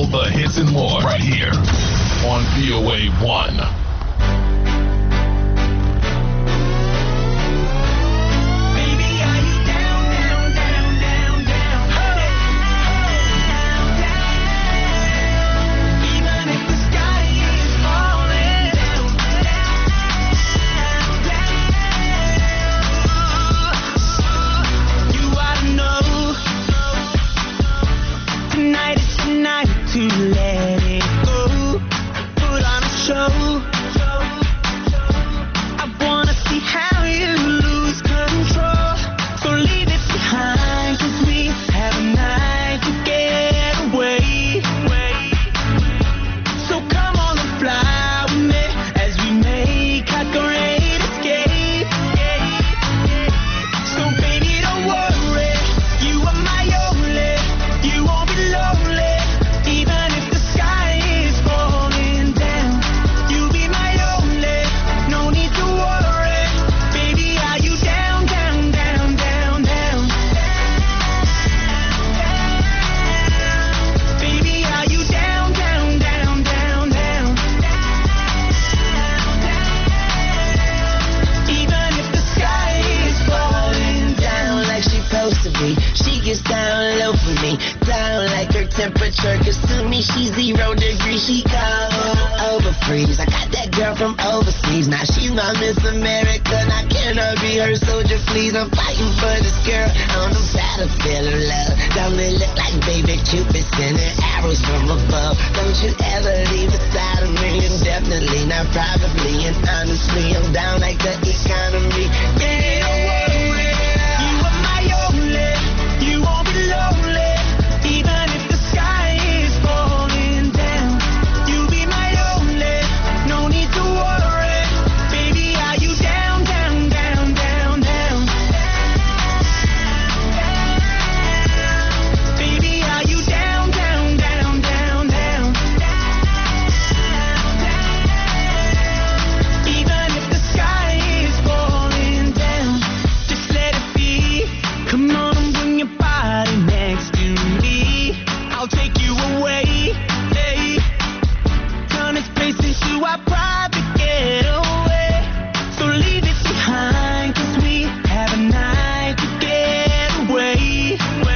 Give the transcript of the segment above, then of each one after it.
All the hits and more right here on VOA 1. To let it go, put on a show. I wanna see how you lose control. So leave it behind, 'cause we have a night to get away. So come on and fly with me as we make our great escape. So baby, don't worry, you are my only, you won't be lonely. Even if the sky is falling down, you'll be my only, no need to worry. Baby, are you down, down, down, down, down? Baby, are you down, down, down, down, down? Even if the sky is falling down like she's supposed to be, she gets down low for me, down like her temperature, 'cause to me she's 0 degrees, she cold over freeze. I got that girl from overseas, now she's my Miss America, and I cannot be her soldier, please. I'm fighting for this girl on the battlefield of love. Don't it look like baby Cupid sending arrows from above? Don't you ever leave the side of me, indefinitely, not probably, and honestly, I'm down like the economy. Baby, don't worry, you are my only, you won't be lonely. Even if the sky is falling down, you'll be my only, no need to worry. Baby, are you down, down, down, down, down? Baby, are you down, down, down, down, down? Even if the sky is falling down, just let it be. Come on and bring your body next to me, I'll take you away, hey. Turn this place into our private getaway. So leave it behind, 'cause we have a night to get away.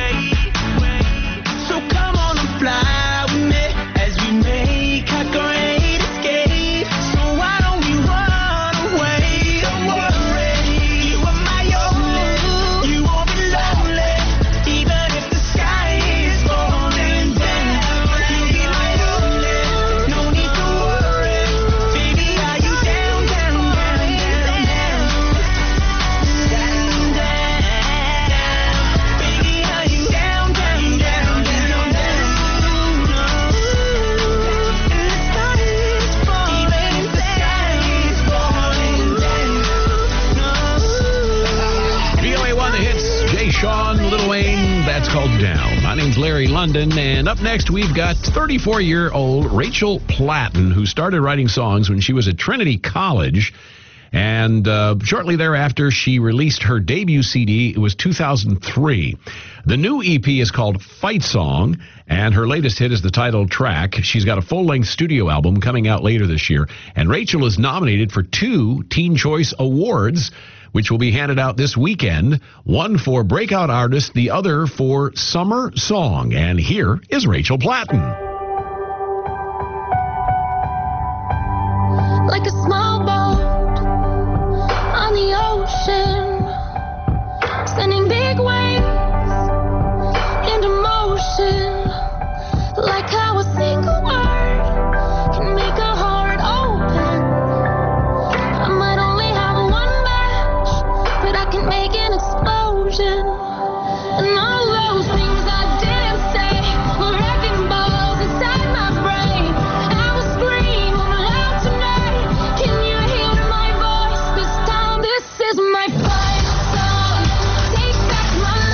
So come on and fly with me as we make our great escape. So why don't we run away? Don't worry, you are my only, you won't be lonely. Even if the sky is falling down, you'll be my only, no need to worry. Baby, are you down, down, down, down, down? Down, down. Baby, are you down, down, down, down, down? And the sky is falling, even if the sky is falling down. VOA1 The Hits, Jay Sean, Lil Wayne, that's called Down. My name's Larry London, and up next we've got 34-year-old Rachel Platten, who started writing songs when she was at Trinity College, and shortly thereafter she released her debut CD. It was 2003. The new EP is called Fight Song, and her latest hit is the title track. She's got a full-length studio album coming out later this year, and Rachel is nominated for 2 Teen Choice Awards, which will be handed out this weekend, one for Breakout Artist, the other for Summer Song. And here is Rachel Platten. Like a small boat on the ocean, sending big waves into motion. Like how a single word can make a heart open. I might only have one match, but I can make an explosion. And all those things I didn't say were wrecking balls inside my brain. I will scream loud tonight. Can you hear my voice this time? This is my fight song. Take back my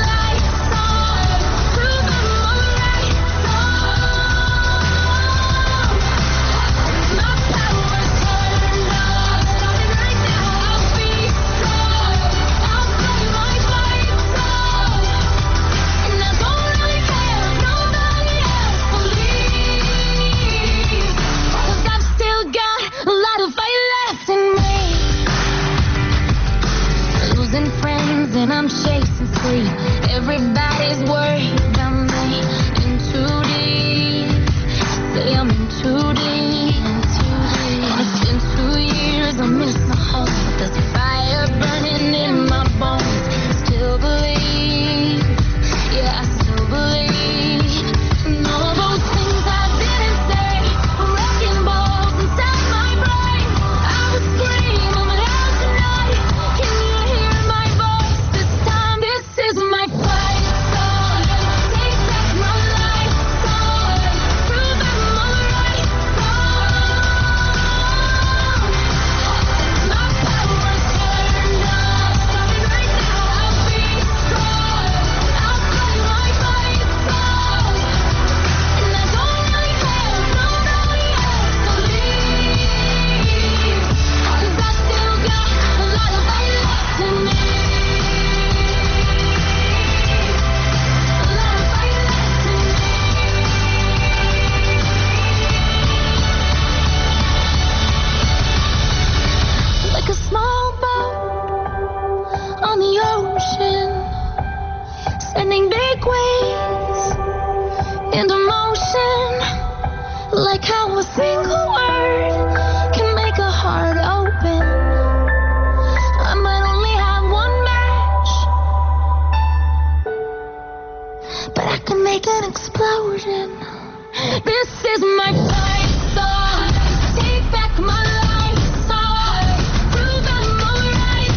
I can make an explosion. This is my fight song. Take back my life song. Prove I'm alright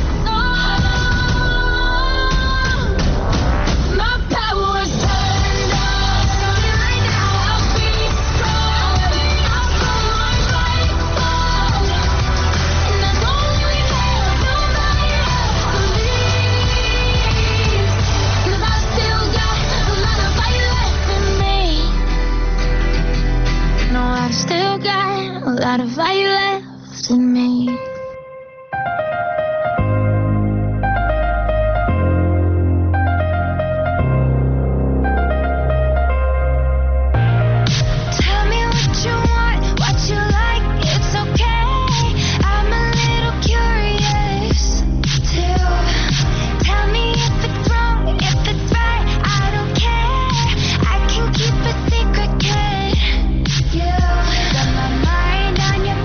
song. My power's turned on. Right now I'll be strong. I'll blow my life song. And I don't really have nobody else to leave. 'Cause I still got a lot of fight left in me. No, I've still got a lot of fight left in me. Tell me what you want, what you like, it's okay. I'm a little curious too. Tell me if it's wrong, if it's right, I don't care. I can keep a secret, kid. You got my mind on your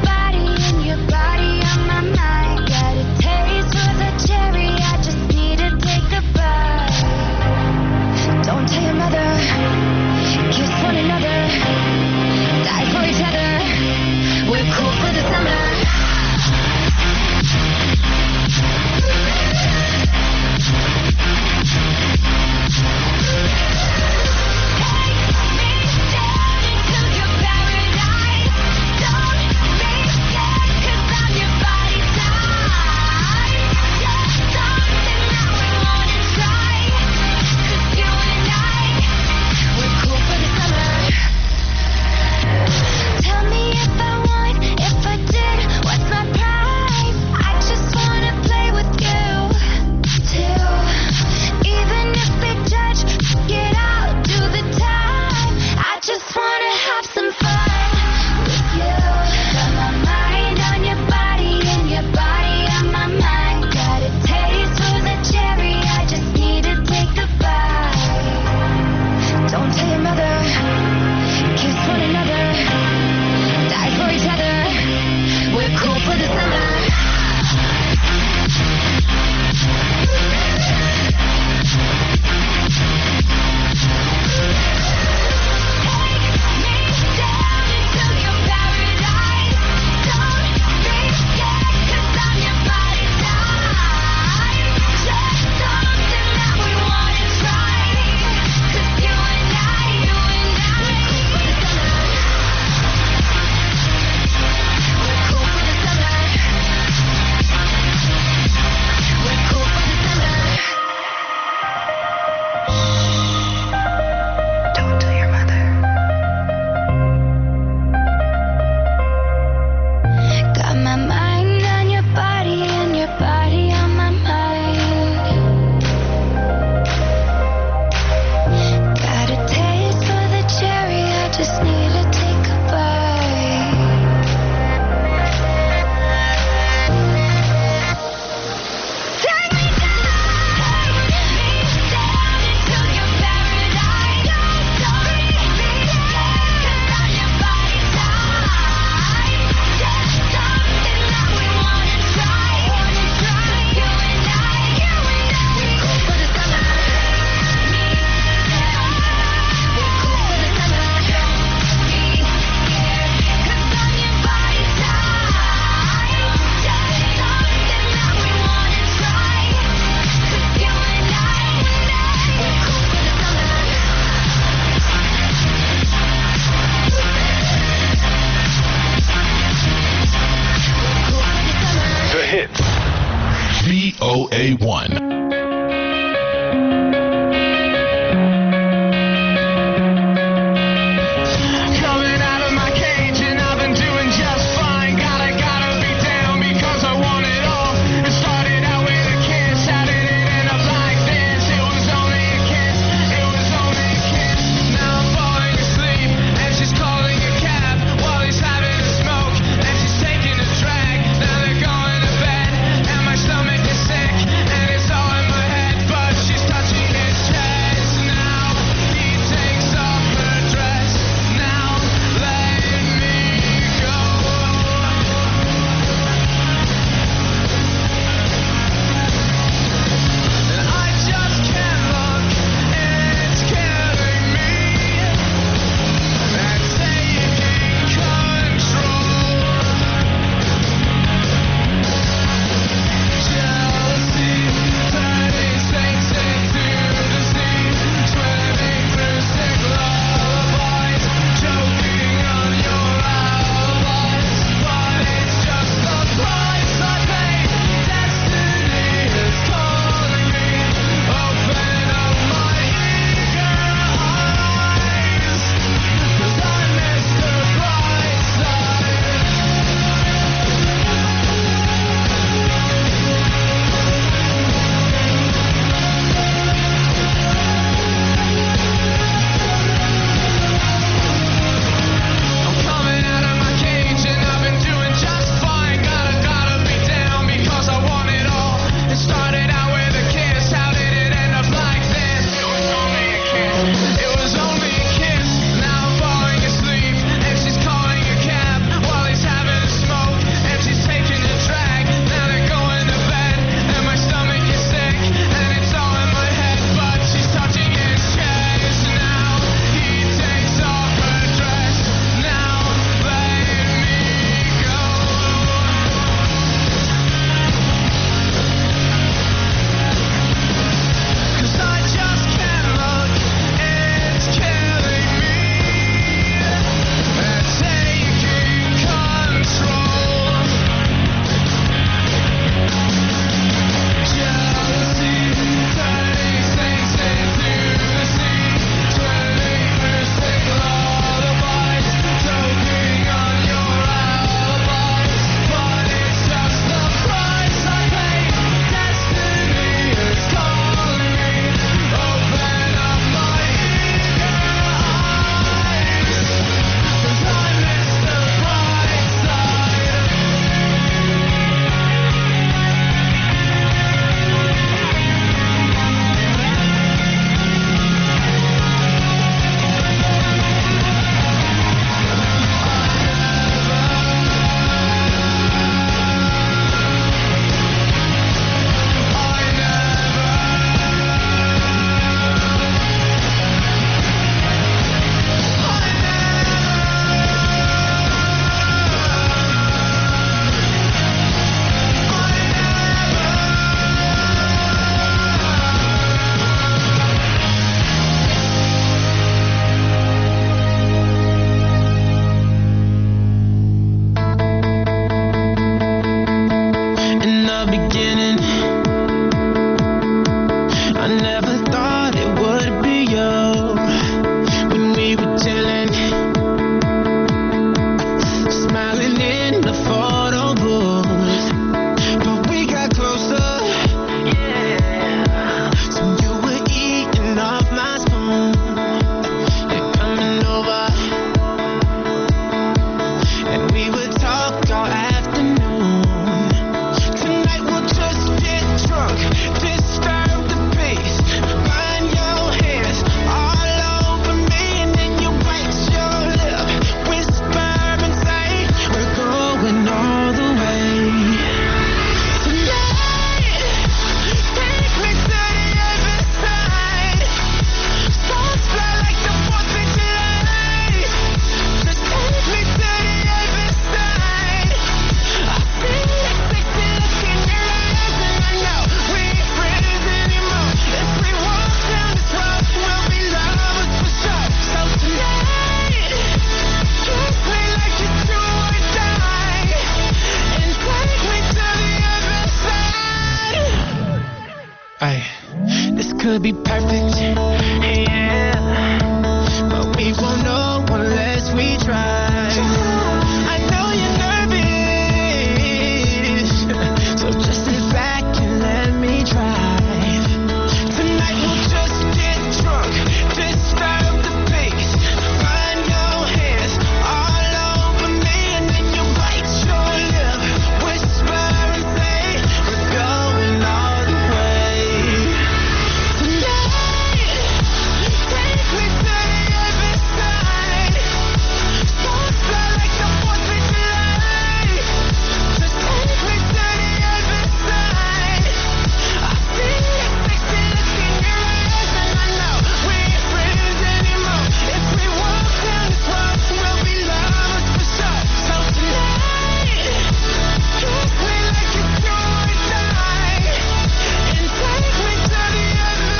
perfect. Yeah, but we won't know unless we try. I know you're nervous, so just sit back and let me drive. Tonight we'll just get drunk, disturb the pace. Find your hands all over me, and then you bite your lip, whisper and say we're going all the way. Tonight, take me to the other side. Don't fly like the 4th of July. Just take me to the other side. I see that sexy look in your eyes, and I know we ain't friends anymore. If we walk down this road, we'll be lovers for sure. So tonight, kiss me like it's do or die, and take me to the other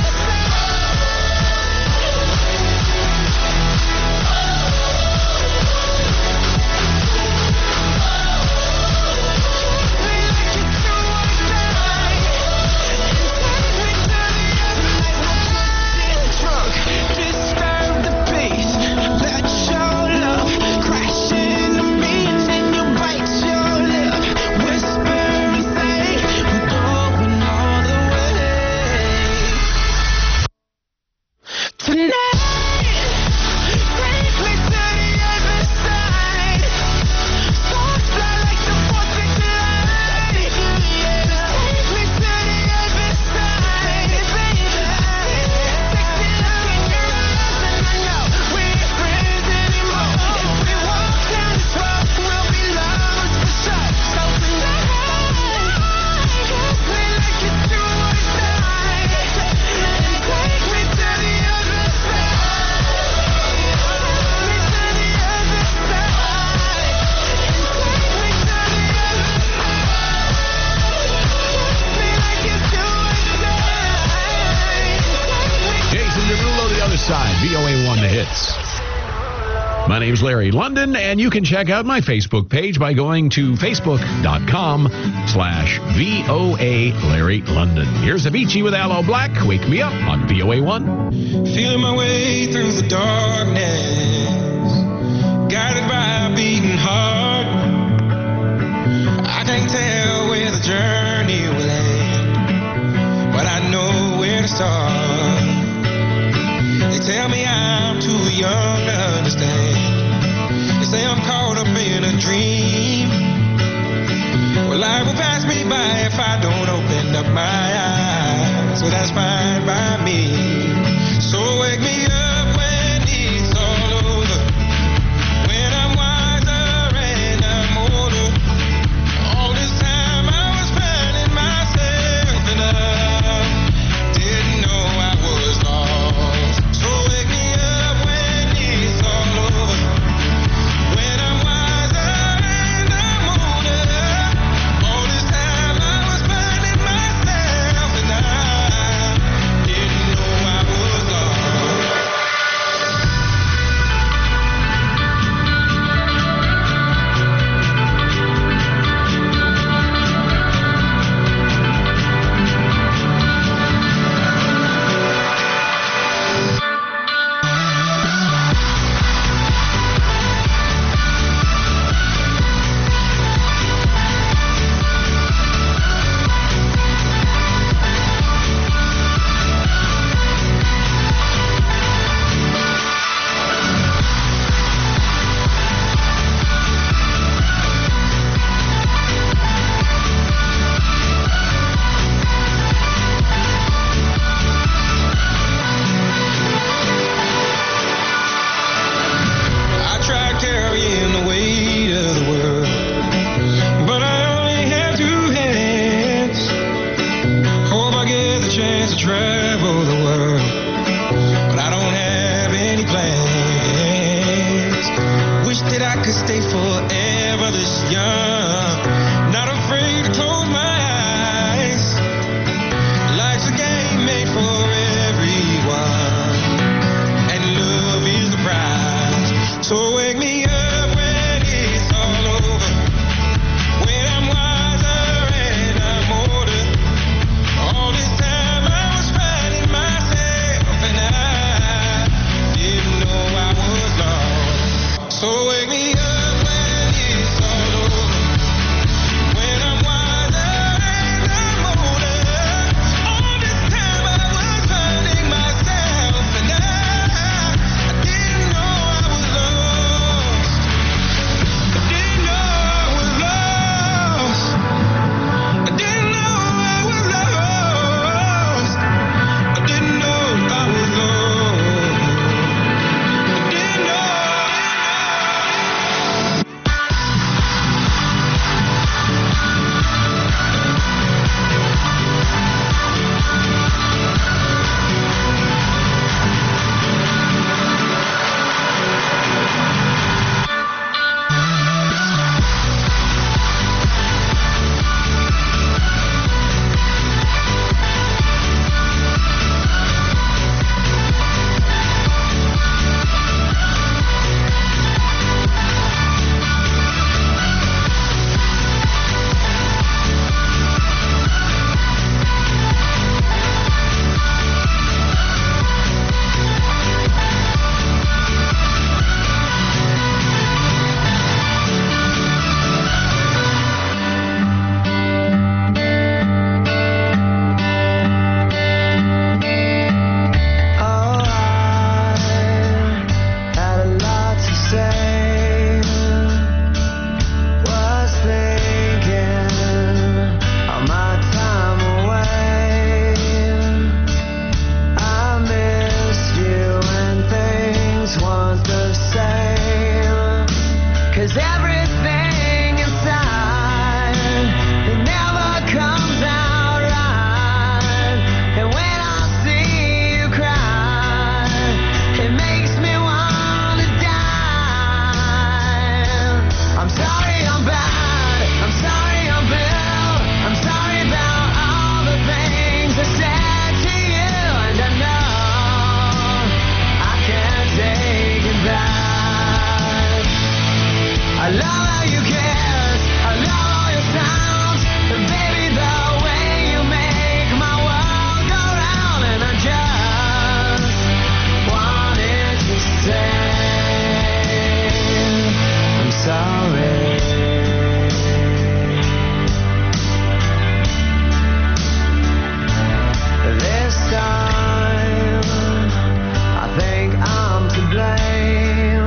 disturb the peace. Let your love crash into me, and then you bite your lip, whisper and say we're going all the way. Tonight, take me to the other side. Don't fly like the 4th of July. Take me to the other side, baby. Sexy look in your eyes, and I know we ain't friends anymore. If we walk down this road, we'll be lovers for sure. So tonight, kiss me like it's do or die, and take me to the other Jason Derulo, The Other Side, VOA1 The Hits. My name's Larry London, and you can check out my Facebook page by going to facebook.com/VOA Larry London. Here's Avicii with Aloe Black. Wake Me Up on VOA1. Feeling my way through the darkness, guided by a beating heart. I can't tell where the journey will end, but I know where to start. They tell me I'm too young to understand. They say I'm caught up in a dream. Well, life will pass me by if I don't open up my eyes. So that's fine by me. So wake me up when it's all over, when I'm wiser and I'm older. All this time I was finding myself, and I didn't know I was. 'cause everything inside, it never comes out right. And when I see you cry, it makes me wanna die. I'm sorry I'm bad, I'm sorry I'm Bill, I'm sorry about all the things I said to you, and I know I can't take it back. I love how you kiss, I love all your sounds, and baby the way you make my world go round, and I just wanted to say I'm sorry. This time I think I'm to blame.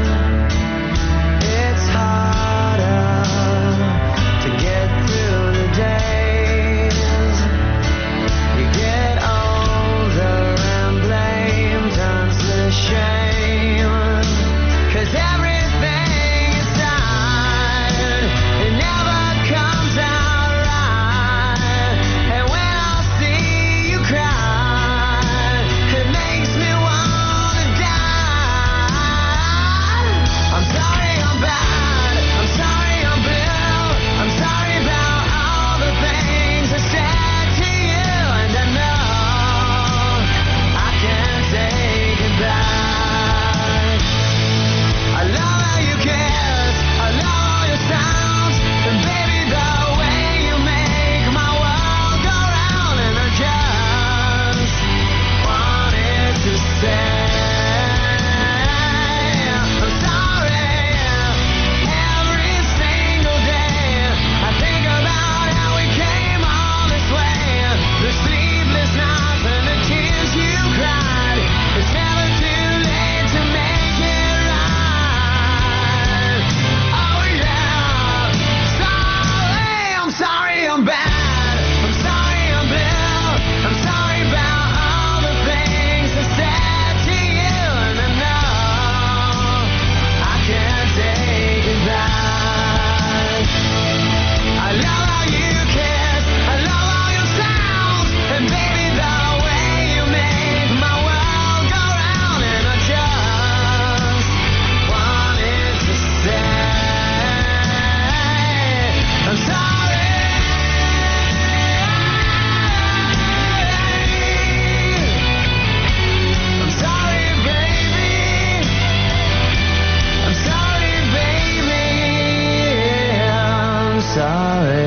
It's harder to get through the days. You get older and blame turns to shame. 'Cause everything inside, it never comes out right. And when I see you cry, it makes me wanna die. I'm sorry I'm bad, I'm sorry I'm Bill, I'm sorry about all the things I said to you, and I know I can't take it back. I love how you kiss, I love all your sounds, and baby the way you make my world go round, and I just wanted to say I'm sorry. Every single day I think about how we came all this way, the sleepless nights and the tears you cried. It's never too late to make it right. Oh yeah, sorry, I'm sorry I'm bad, I'm sorry I'm Bill, I'm sorry about all the things I said to you, and I know I can't take it back. I love how you kiss, I love all your sounds, and baby the way you make my world go round, and I just wanted to say I'm sorry. I'm sorry, baby. I'm sorry, baby. I'm sorry.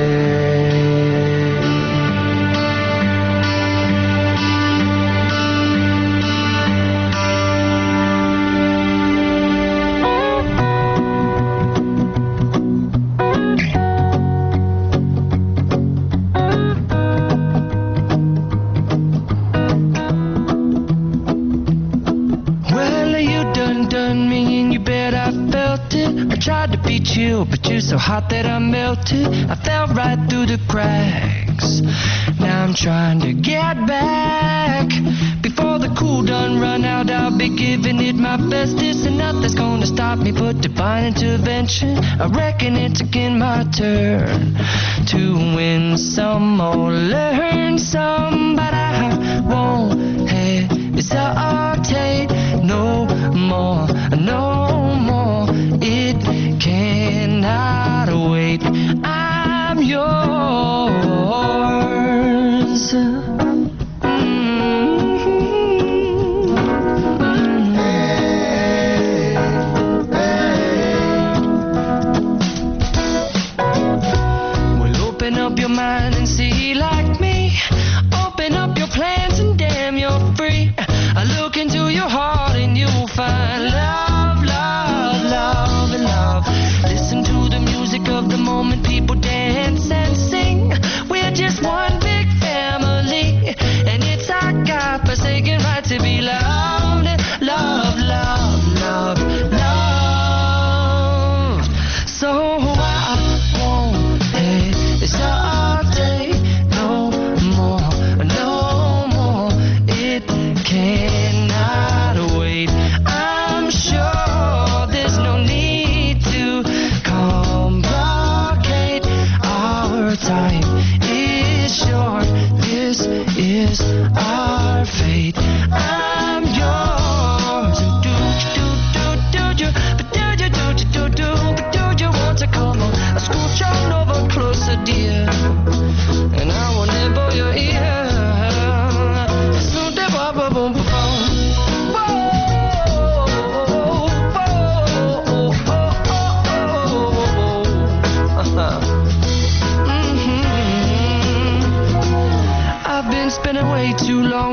Well, you done me, and you bet I felt it. I tried to beat you, but you're so hot that I melted. I fell right through the cracks. Now I'm trying to get back. Before the cool done run out, I'll be giving it my best. This and nothing's gonna stop me but divine intervention. I reckon it's again my turn to win some or learn some, but I won't hesitate no more, no more. It cannot wait. I'm yours. Well, open up your mind and see like me. Open up your plans and damn, you're free. I look into your heart and you'll find love, love, love, and love. Listen to the music of the moment, people dance and sing. We're just one big family, and it's our God-forsaken right to be loved, love, love, love, love. So I won't hesitate no more, no more. It cannot wait. I'm sure there's no need to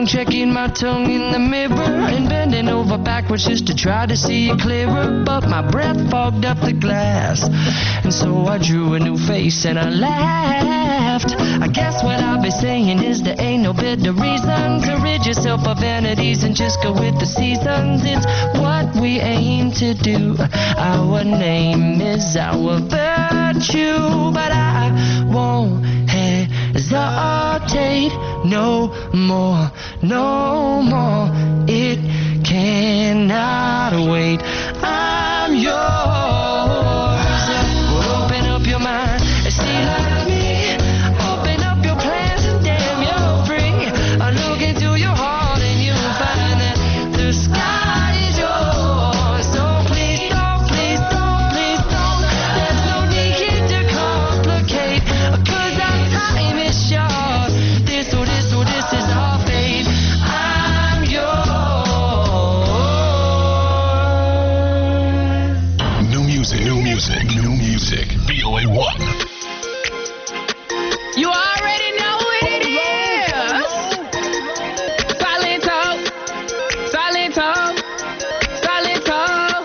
checking my tongue in the mirror and bending over backwards just to try to see it clearer. But my breath fogged up the glass, and so I drew a new face and I laughed. I guess what I'll be saying is there ain't no better reason to rid yourself of vanities and just go with the seasons. It's what we aim to do. Our name is our virtue, but I won't hesitate no more, no more. It cannot wait. I'm yours. Well, open up your mind and see like me. Open up your plans and damn, you're free. I look into your heart and you'll find that the sky is yours. So please don't, please don't, please don't. There's no need here to complicate, 'cause our time is short. This is our fate. I'm yours. New music, new music, new music. VOA 1. You already know what it is. Silent talk, silent talk, silent talk.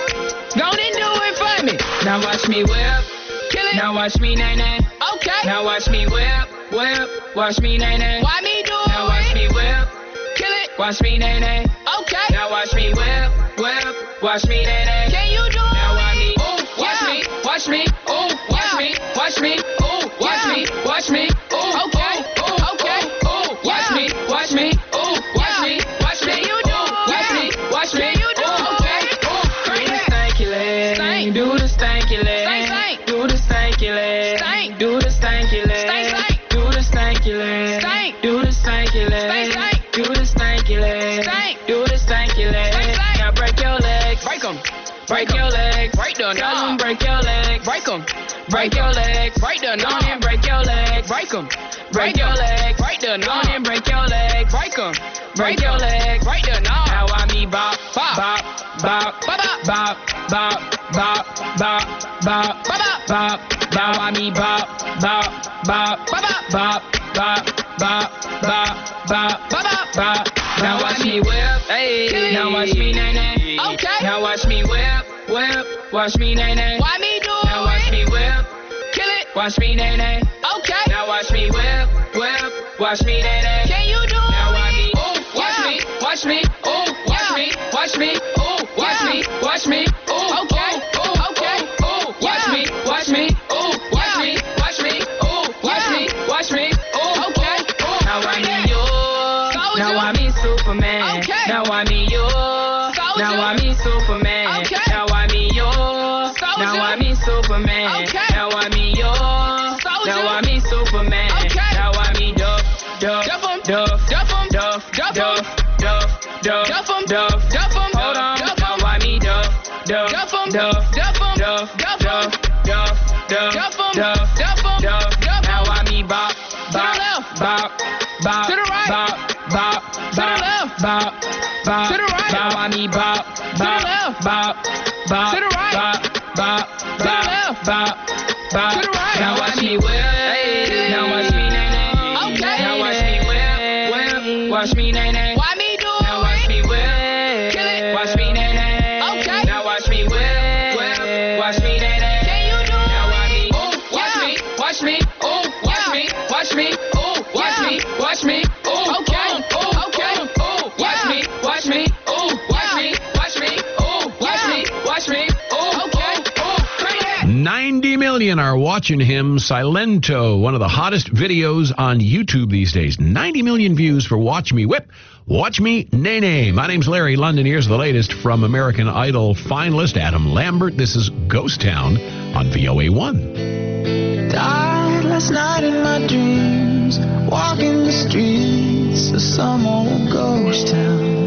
Go and do it for me. Now watch me whip, kill it. Now watch me nay-nay. Okay. Now watch me whip, whip. Watch me nay-nay. Why me do it? Now watch me whip, kill it. Watch me nay-nay. Okay. Now watch me whip, whip. Watch me nay-nay. Can you do it? Now watch me, ooh, watch me, watch me, ooh, watch me, watch me, ooh, watch me, watch me, ooh, okay, ooh, okay, ooh, watch me, watch me, ooh, watch me, watch me, you do, watch me, watch me, you do, okay, ooh, do the stanky leg, do the stanky leg, do the stanky leg, do the stanky leg, do the stanky leg, do the stanky leg, do the stanky leg, do the stanky leg. Now break your legs, break 'em. Break your legs, break the knob. Break your legs, break 'em. Break your legs, break the knob. And break your legs, break 'em. Break your legs, break the knob. And break your legs, break 'em. Break your legs, break the knob. Now I me bop, bop, bop, bop, bop, bop, bop, bop, bop, bop, bop, bop. Now I me bop, bop, bop, bop, bop, bop, bop, bop, bop, bop, bop. Now watch me whip, hey. Now watch me nay-nay. Okay. Now watch me whip, whip. Watch me nay-nay. Why me do it? Now watch me whip, kill it. Watch me nay-nay. Okay. Now watch me whip, whip. Watch me nay-nay. Can you do it? Now watch me, ooh, watch me, watch me, ooh, watch me, watch me, ooh, watch me, watch me, ooh, okay, ooh, okay, ooh, watch me, watch me, ooh, watch me, watch me, ooh, watch me, watch me, ooh, okay, ooh. Now I me yours. Now I me Superman. Okay. Now I me yours. Now I me Superman. Okay. Now I me yours. Now I me Superman. Okay. Now I me yours. Now I me Superman. Okay. Now I me Duff, Duff, Duff, Duff, Duff, Duff, Duff, Duff, Duff, Duff, Duff, hold on. Now I me Duff, Duff, Duff, Duff, Duff, Duff, Duff, Duff, Duff, Duff, Duff. Now I me bop, bop, bop, bop, to the right, bop, bop, to the left, bop, bop, to the right. Now I me bop, bop, bop, bop, to the right, bop, bop, to the left, bop, bop, to the right. Now watch me whip, now watch me nay-nay. Okay. Now watch me whip, whip. Watch me nay-nay. Why me do it? Now watch me whip, kill it. Watch me nay-nay. Okay. Now watch me whip, whip. Watch me nay-nay. Can you do it? Now watch me, ooh, watch me, watch me, ooh, watch me, watch me, ooh, watch me, watch me, ooh, okay, ooh, okay, ooh, watch me, watch me, ooh, watch me, watch me, ooh, watch me, watch me, ooh, okay, ooh, crazy. 90 million are watching him. Silento, one of the hottest videos on YouTube these days. 90 million views for Watch Me Whip, Watch Me Nay Nay. My name's Larry London. Here's the latest from American Idol finalist Adam Lambert. This is Ghost Town on VOA 1. Died last night in my dreams, walking the streets of some old ghost town.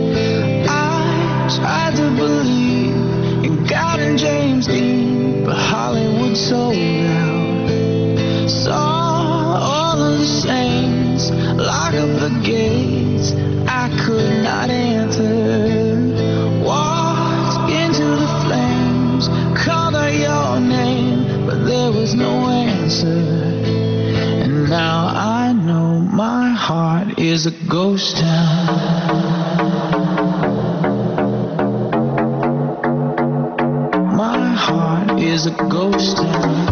I tried to believe in God and James Dean, but Hollywood sold out. Saw all of the saints lock up the gates I could not enter. Walked into the flames, called out your name, but there was no answer. And now I know my heart is is a ghost town. My heart is a ghost town.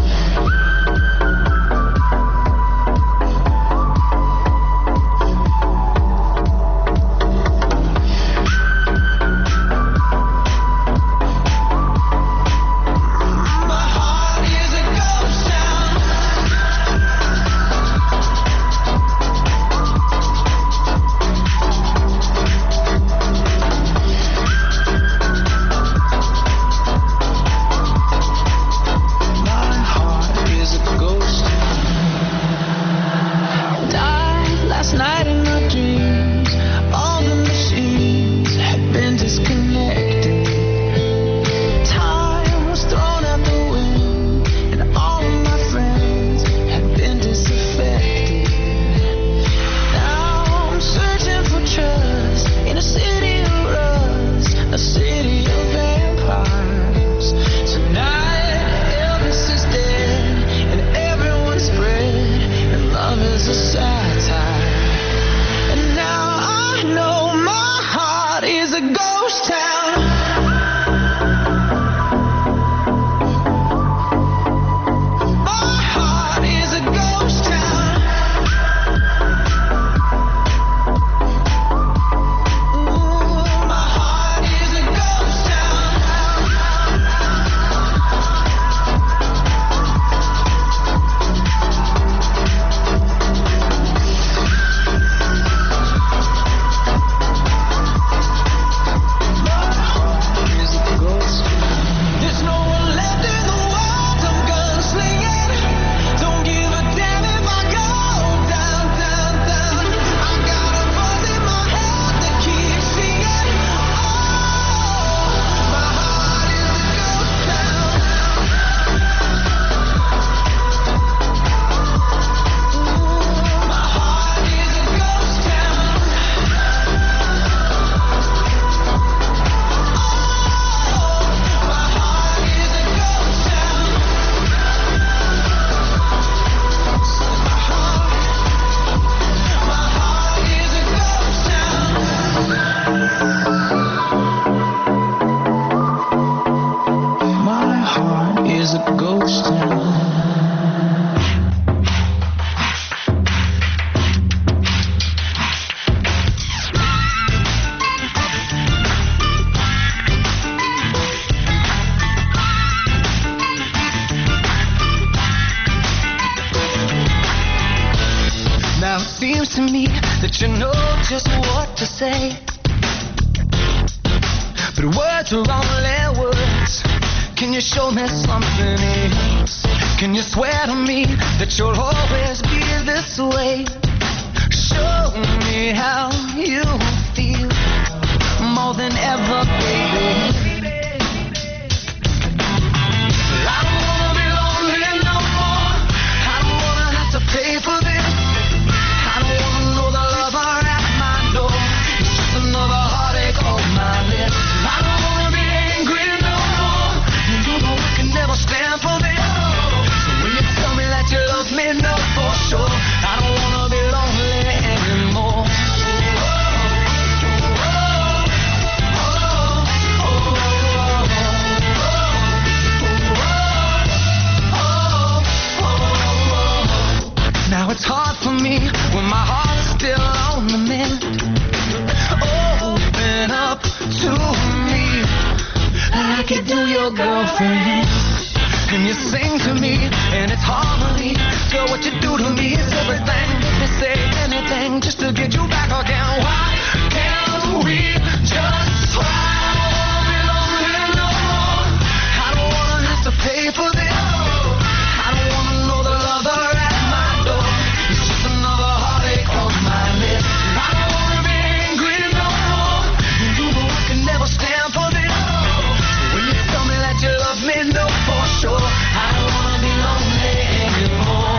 To me that you know just what to say, but words are only words. Can you show me something else? Can you swear to me that you'll always be this way? Show me how you feel more than ever, baby. I don't wanna be lonely no more. I don't wanna have to pay for this. I don't wanna know the lover at my door. It's just another heartache on my list. I don't wanna be angry no more. You know I can never stand for this. So when you tell me that you love me, no for sure. I don't wanna be lonely anymore. Now it's hard for me when my heart's still on the mend. Open up to me like you do your girlfriend. And you sing to me and it's harmony. Girl, what you do to me is everything. If you say anything just to get you back again. Why can't we just try? I don't wanna be lonely no more. I don't wanna have to pay for this. I don't wanna know the lover at my door. It's just another heartache on my list. I don't wanna be angry no more. You know I can never stand for this. When you tell me that you love me, no for sure. I don't wanna be lonely anymore.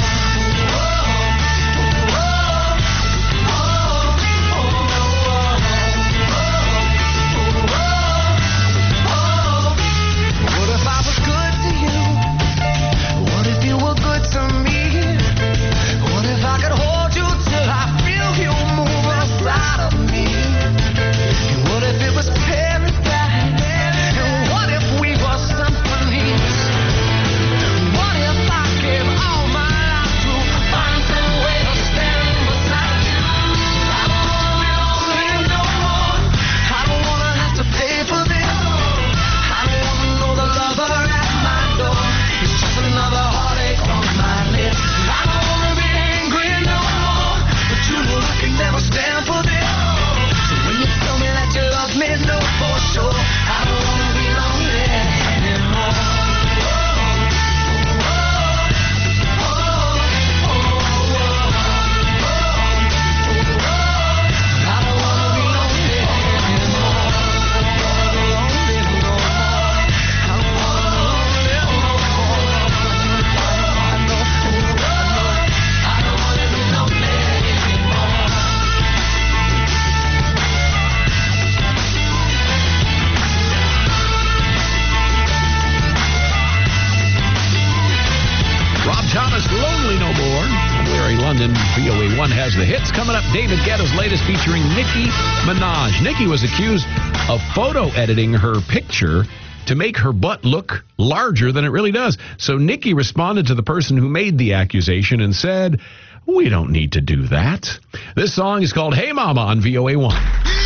VOA1 has the hits. Coming up, David Guetta's latest featuring Nicki Minaj. Nicki was accused of photo editing her picture to make her butt look larger than it really does. So Nicki responded to the person who made the accusation and said, "We don't need to do that." This song is called Hey Mama on VOA1.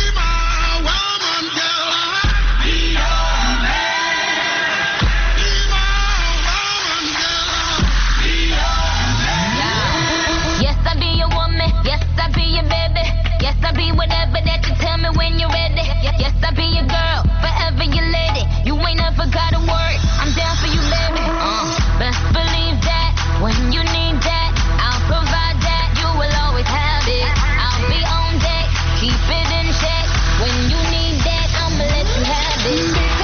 Yes, I be your woman. Yes, I be your baby. Yes, I be whatever that you tell me when you're ready. Yes, I be your girl, forever your lady. You ain't never gotta worry. I'm down for you, baby. Best believe that when you need that, I'll provide that. You will always have it. I'll be on deck, keep it in check. When you need that, I'ma let you have it.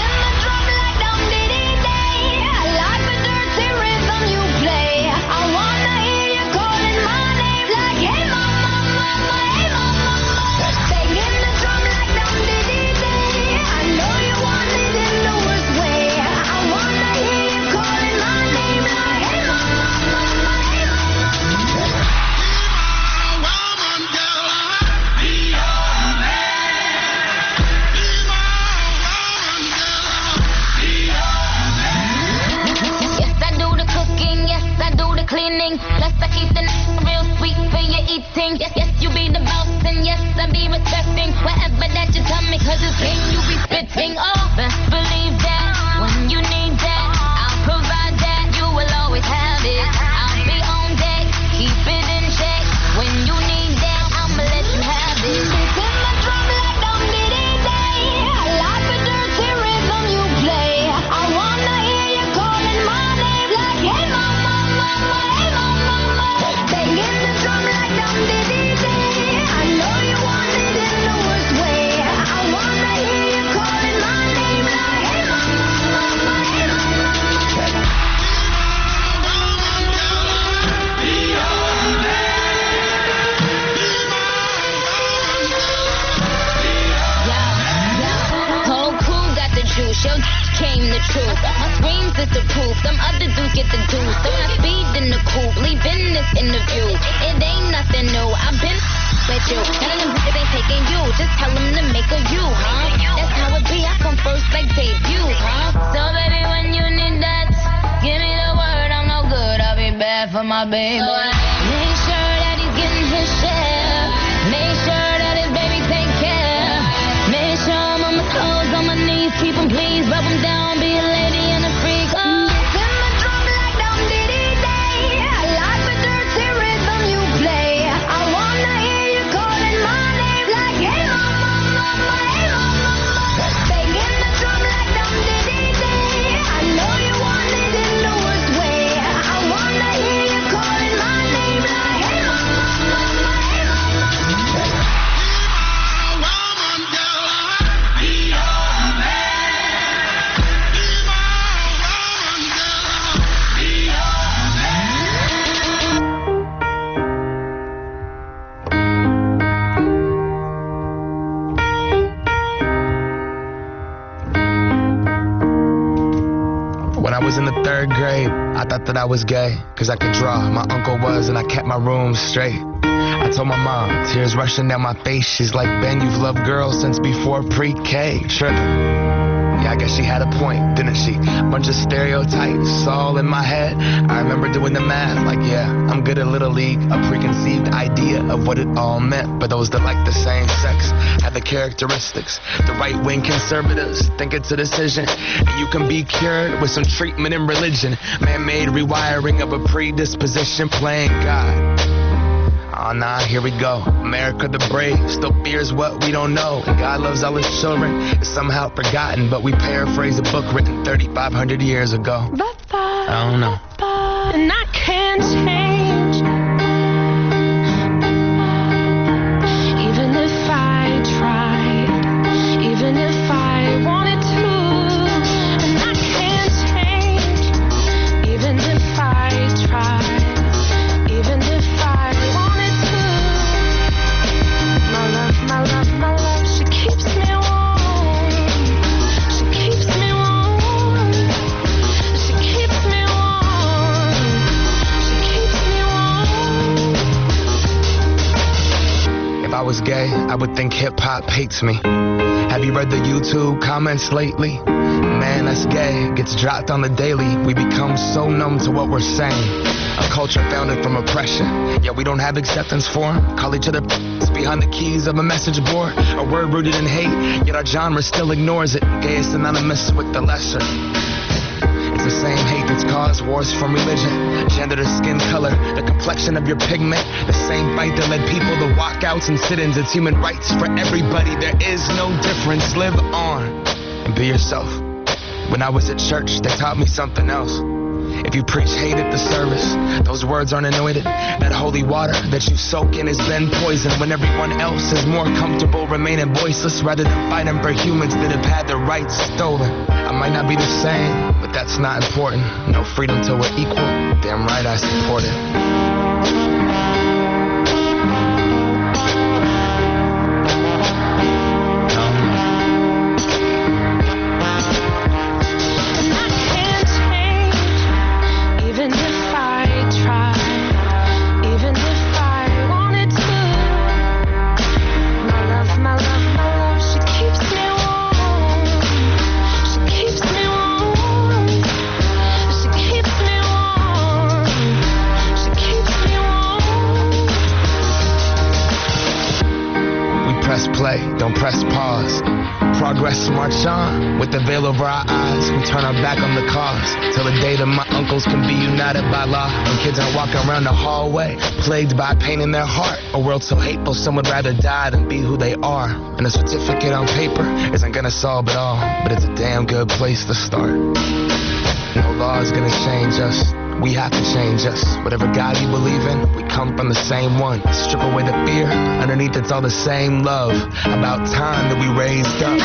Cleaning, plus I keep the real sweet for your eating. Yes, yes, you be the boss, and yes, I be respecting whatever that you tell me, cause it's game you be spitting. Oh, best believe that when you need that, I'll provide that. You will always have it. I'll be on deck, keep it in check. When you need that, I'ma let you have it. Your came the truth. My screams is the proof. Some other dudes get the juice. So I speed in the coupe, leaving this interview. It ain't nothing new. I've been with you. None of them bitches ain't taking you. Just tell them to make a you, huh? That's how it be. I come first like debut, huh? So baby, when you need that, give me the word. I'm no good. I'll be bad for my baby. So I make sure that he's getting his share. Make sure that his baby take care. Make sure I'm on my toes, on my knees, keep him please, rub him down, be a lady and a freak. Oh. was in the 3rd grade, I thought that I was gay, cause I could draw. My uncle was, and I kept my room straight. I told my mom, tears rushing down my face. She's like, Ben, you've loved girls since before pre-K. Tripping. Yeah, I guess she had a point, didn't she? Bunch of stereotypes all in my head. I remember doing the math, like, yeah, I'm good at Little League. A preconceived idea of what it all meant. But those that like the same sex have the characteristics. The right-wing conservatives think it's a decision. And you can be cured with some treatment in religion. Man-made rewiring of a predisposition, playing God. Oh, nah, here we go. America the brave still fears what we don't know. And God loves all his children. It's somehow forgotten, but we paraphrase a book written 3,500 years ago. I don't know. And I can't change. Even if I tried, even if I wanted to. And I can't change. Even if I tried, even if I wanted to. My love, she keeps me warm. She keeps me warm. She keeps me warm. She keeps would think hip-hop hates me. Have you read the YouTube comments lately? Man, that's gay. Gets dropped on the daily. We become so numb to what we're saying. A culture founded from oppression. Yet we don't have acceptance for 'em. Call each other behind the keys of a message board. A word rooted in hate. Yet our genre still ignores it. Gay is synonymous with the lesser. It's the same hate that's caused wars from religion, gender to skin color, the complexion of your pigment. The same fight that led people to walkouts and sit-ins. It's human rights for everybody. There is no difference. Live on and be yourself. When I was at church, they taught me something else. If you preach hate at the service, those words aren't anointed. That holy water that you soak in has been poisoned when everyone else is more comfortable remaining voiceless rather than fighting for humans that have had their rights stolen. I might not be the same, but that's not important. No freedom till we're equal. Damn right I support it. Play, don't press pause. Progress march on with the veil over our eyes. We turn our back on the cause till the day that my uncles can be united by law. And kids aren't walking around the hallway plagued by pain in their heart. A world so hateful some would rather die than be who they are. And a certificate on paper isn't gonna solve it all, but it's a damn good place to start. No law is gonna change us. We have to change us. Whatever God you believe in, we come from the same one. Strip away the fear. Underneath it's all the same love. About time that we raised up.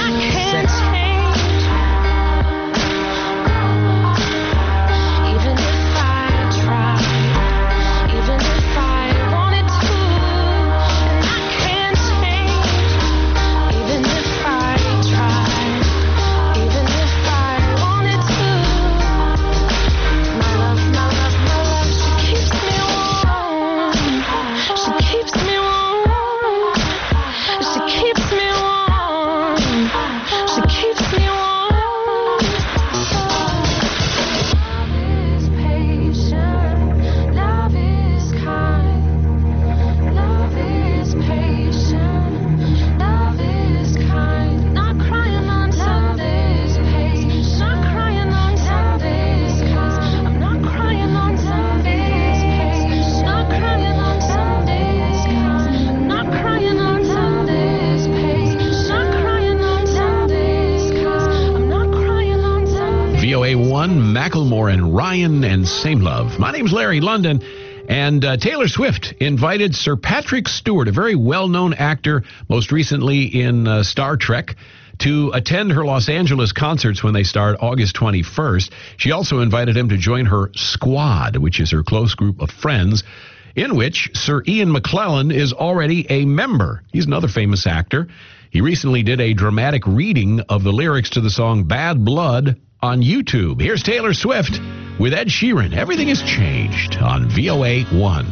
Macklemore and Ryan and Same Love. My name's Larry London, and Taylor Swift invited Sir Patrick Stewart, a very well-known actor, most recently in Star Trek, to attend her Los Angeles concerts when they start August 21st. She also invited him to join her squad, which is her close group of friends, in which Sir Ian McKellen is already a member. He's another famous actor. He recently did a dramatic reading of the lyrics to the song Bad Blood on YouTube. Here's Taylor Swift with Ed Sheeran. Everything has changed on VOA 1.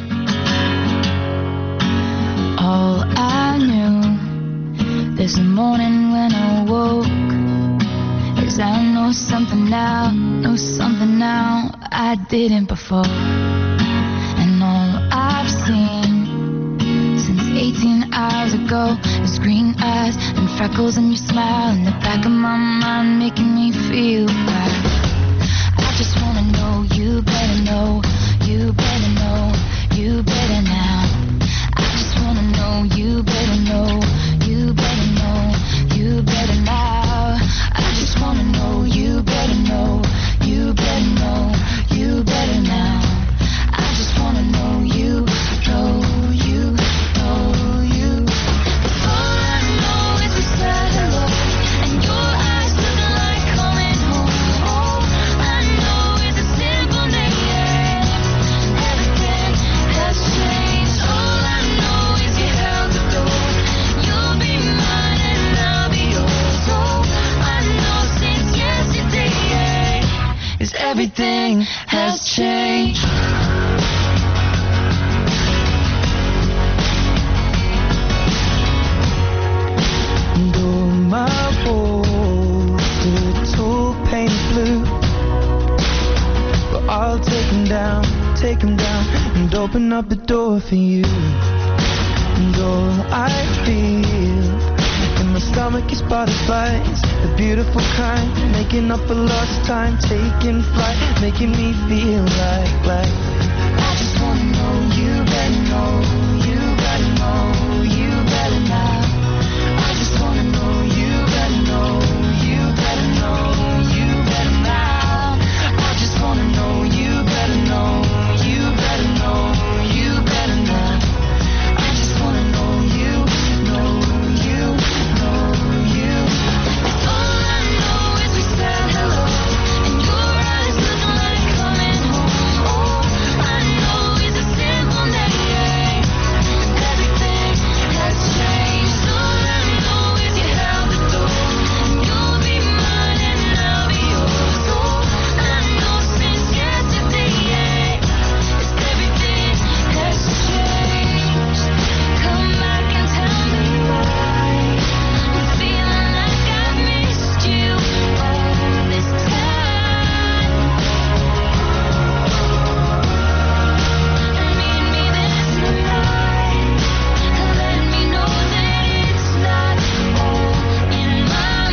All I knew this morning when I woke is I know something now I didn't before. And all I've seen since 18 hours ago is green eyes and freckles and your smile in the back of my mind making me feel bad. I just wanna know, you better know, you better know, you better now. I just wanna know, you better know, you better know, you better now. I just wanna know, you better know, you better know, you better now. I just wanna know, you know, you know, you. All I know is a sad hello, and your eyes look like coming home. All I know is a simple name. Everything has changed. All I know is you held the door. You'll be mine and I'll be yours. All I know since yesterday is everything has changed. take them down and open up the door for you. And all I feel in my stomach is butterflies, the beautiful kind, making up for lost time, taking flight, making me feel like I just wanna know, you better know, you better know, you better now. I just wanna know, you better know, you better know, you better now. I just wanna know, you better know, you better know, you better now. I just wanna know, you know, you know, you. All I know is we said hello, and your eyes look like coming home. All I know is a simple name. Everything has changed. All I know is you held the door. You'll be mine and I'll be yours. All I know since yesterday is everything has changed. Come back and tell me why. I'm feeling like I've missed you all this time. Meet me there tonight. Let me know that it's not all in my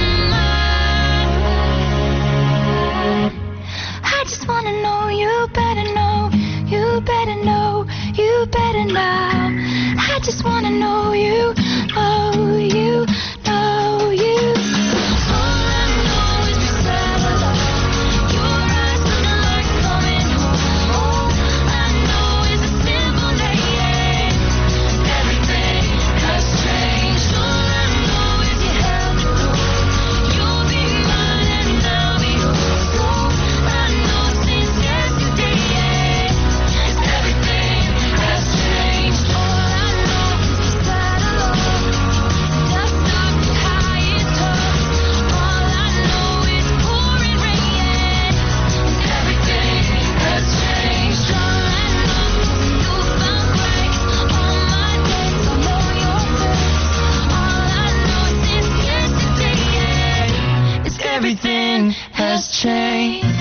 mind. I just wanna know, you better know, you better know, you better now. I just wanna know you, oh, you know you. All I know is we said hello. Your eyes look like coming home. All I know is a simple name. Everything has changed. All I know is you held the door. You'll be mine and I'll be yours. All I know since yesterday is everything has changed. All I know is we said hello. Dust up the highest hopes. All I know is pouring rain. Everything has changed. All I know is you found grace on my days. I know your face. All I know since yesterday is everything has changed.